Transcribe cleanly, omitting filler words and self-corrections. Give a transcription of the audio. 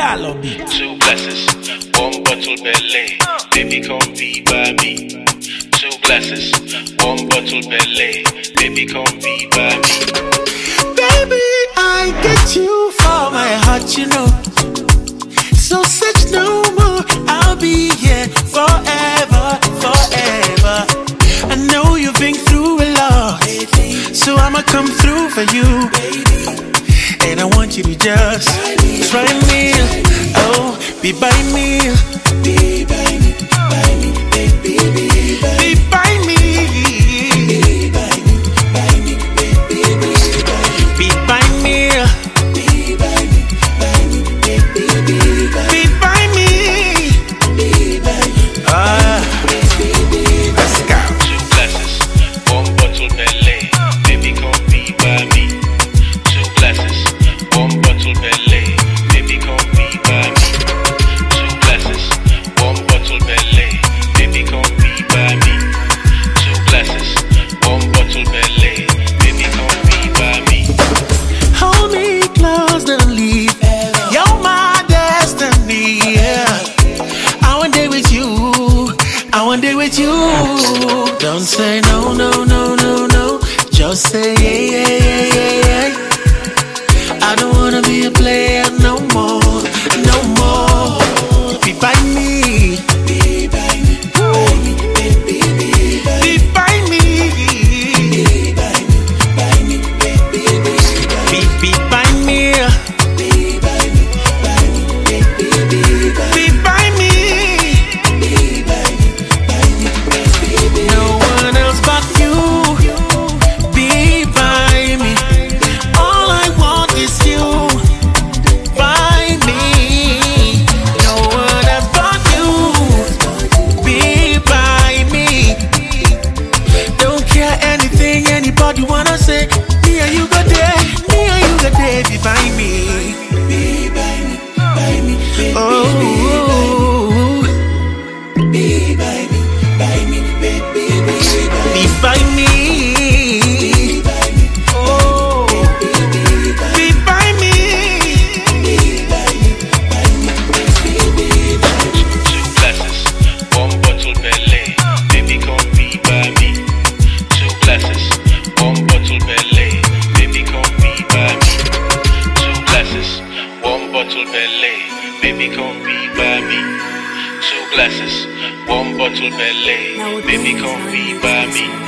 Diallo beat. 2 glasses, 1 bottle belly. Baby, come be by me. 2 glasses, 1 bottle belly. Baby, come be by me. Baby, I get you for my heart, you know. So search no more. I'll be here forever, forever. I know you've been through a lot, so I'ma come through for you. And I want you to just try me, oh, be by me, be by me, by me, baby, be by me, be by me, be by me, by me, baby, be by me, be by me, by me, baby, be by me, be by me, let's go. 2 glasses, 1 bottle belly. Baby, come be by me. 2 glasses, 1 bottle belly. Baby, come be by me. 2 glasses, 1 bottle belly. Baby, come be by me. 2 glasses, 1 bottle belly. Baby, come be by me. Hold me close, don't leave. You're my destiny. Yeah. I want day with you. I want day with you. Don't say no, no, no, no, no. Just say yeah, yeah, yeah, yeah, yeah. I don't wanna be a player no more, no more. Be by me, be by me, by me, baby, be by me, be by me, by me, baby, be by me, be by me, by me, baby, be by me, be by me, by me, baby. No one else but you. Be by me. All I want is you. By me. No one else but you. Be by me. Don't care anything anybody wanna say. Me and you go there. Me and you go there. Be by me. Be by me. By me. Oh. Be by me. By me. Baby. Be by me. Be by me. Oh. Be by me. Be by me. By me. Baby. 2 glasses, 1 bottle belly. Baby, come be by me. 2 glasses, 1 bottle belly. Baby, come be by me. 2 glasses, 1 bottle belly. Baby, come be by me. 2 glasses, 1 bottle belly. Baby, come be by me.